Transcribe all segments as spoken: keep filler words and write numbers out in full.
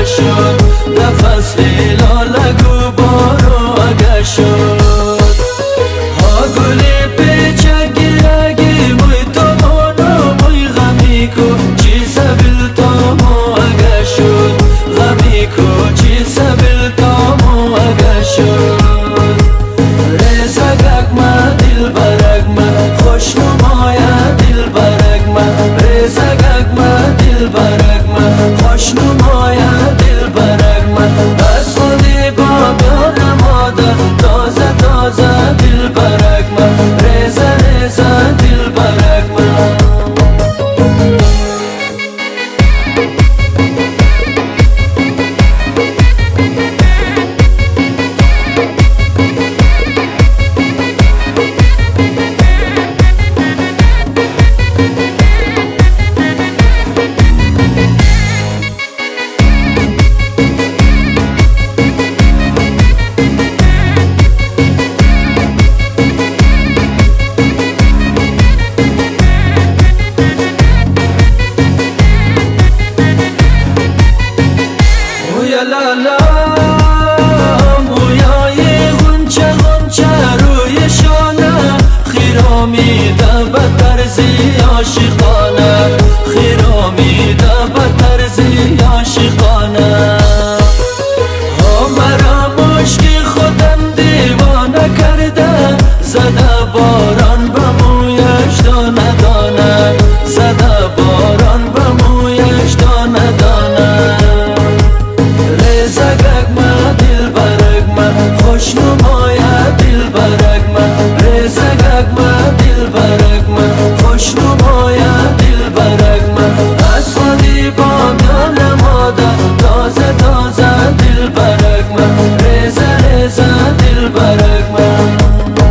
اگه شد نفس لاله گو بارو اگه شد ها گلی پیچه گیرگی موی تو مانو موی غمی کو چی سبیل تامو اگه شد غمی کو چی سبیل تامو اگه شد رزگک ما دل برگ ما خوش نمایا دل برگ ما رزگک ما دل برگ ما خوش نمایا دل برگ ما بس خودی با میان مادر تازه تازه دل برگ ما رزه رزه دل برگ ما لا لا مویای غنچه غنچه روی شانه خیرامیده به طرزی عاشقانه خیرامیده به طرزی عاشقانه ها مرا مشکی خودم دیوانه کرده زده باران به مویش دانه دانه زده باران به مویش دانه دانه خوش نمایا دل برگ ما رزگک ما دل برگ ما خوش نمایا دل برگ ما از خودی با میان مادر تازه تازه دل برگ ما رزه رزه دل برگ ما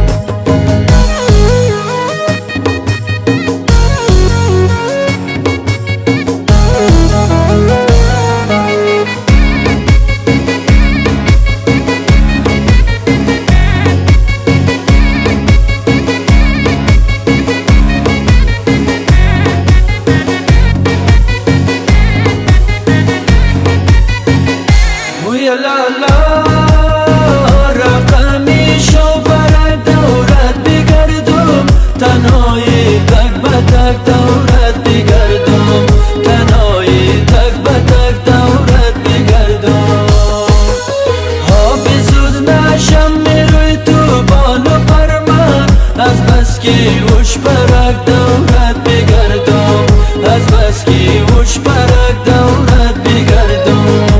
لا لا رقمی شو برای دورت بگردم تنهایی تک به تک دورت بگردم تنهایی تک به تک دورت بگردم ها بسوز نشم میروی تو بالو پر من از بس که وش برک دورت بگردم از بس که وش برک دورت بگردم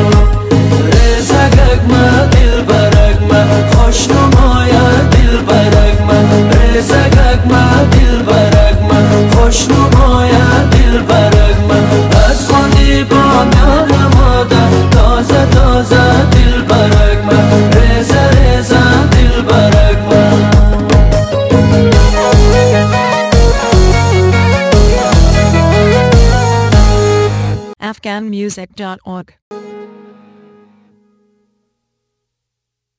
خوش نمایا دل برگ من رزگک ما دل برگ من خوش نمایا دل برگ من از خودی با میان مادر تازه تازه دل برگ من رزه رزه دل برگ من afghan music dot org